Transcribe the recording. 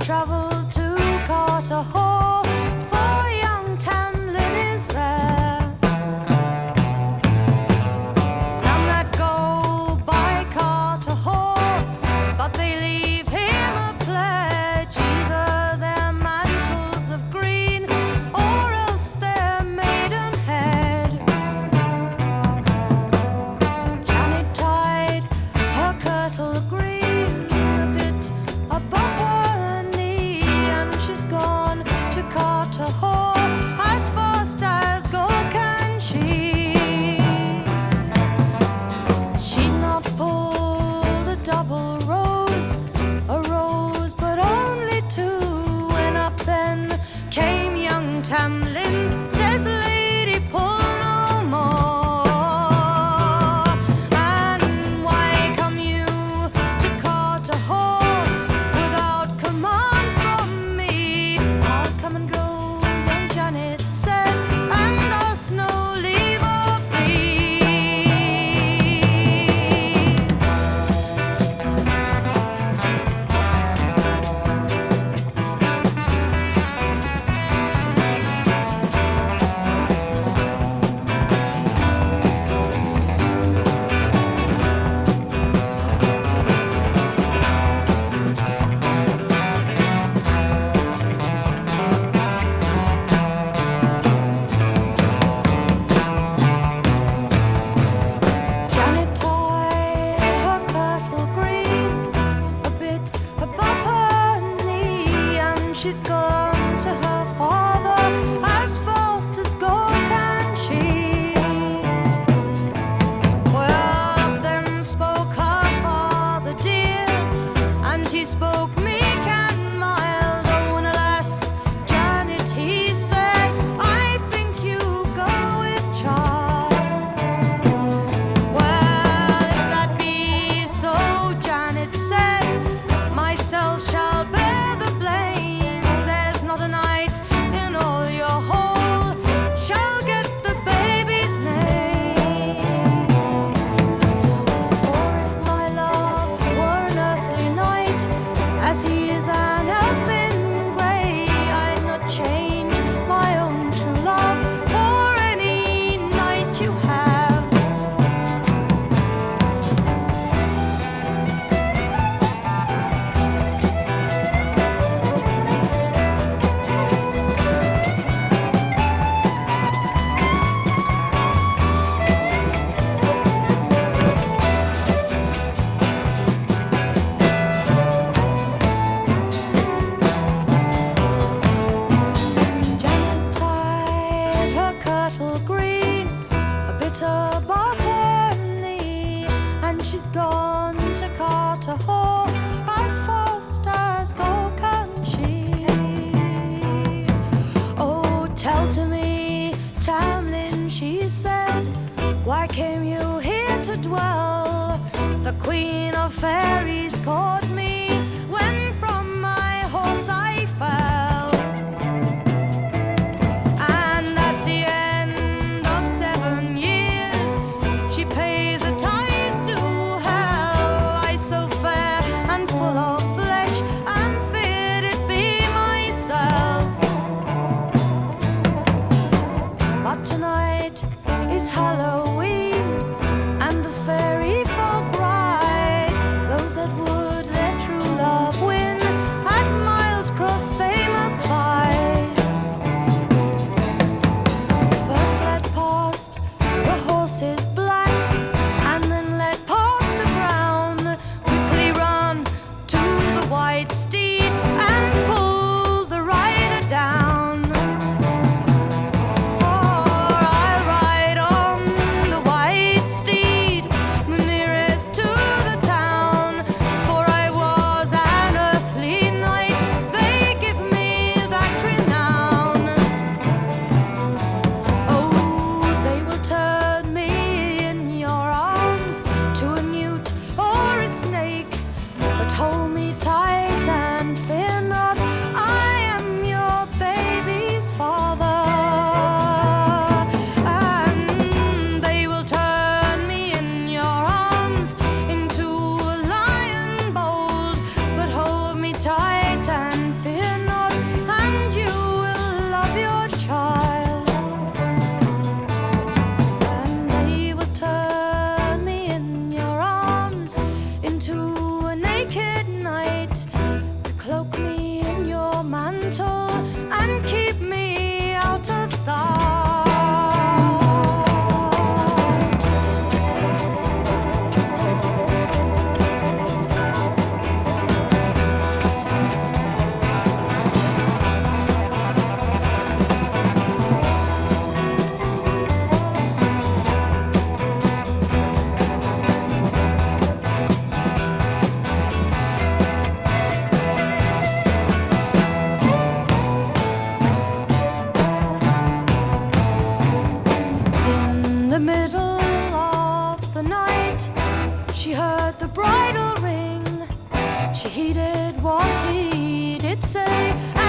travelled to Carter Hall, for young Tamlin is there. None that go by Carter Hall, but they leave him a pledge, either their mantles of green or else their maidenhead. Janet tied her kirtle green a bit above her knee, and she's gone to Carter Hall as fast as go can she. She'd not pulled a double rose, but only two, and up then came young Tamlin, says, "Lady, pull no more." And why come you to Carter Hall without command from me? I'll come and go, young Janet said, and ask no leave of thee. Janet tied her kirtle green a bit above her knee, and she's gone to her father as fast as go can she. Well, up then spoke her father dear, and he spoke meek and mild. Oh, and alas, Janet, he said, I think you go with child. Well, if that be so, Janet said, myself shall bear the blame. There's not a knight in all your hall shall get the baby's name. For if my love were an earthly knight, as he is an elfin grey, I'd not change my own true love for any knight you have. Janet tied her kirtle green a bit above her knee, and she's gone to Carter Hall as fast as go can she. Oh, tell to me, Tamlin, she said, why came you here to dwell? The Queen of Fairies caught me when from my horse I fell. And at the end of 7 years, she pays a tithe to hell. I so fair and full of flesh, and feared it be myself. But tonight is Halloween, and the fairy folk ride those that sight. In the middle of the night, she heard the bridle ring. She heeded what he did say,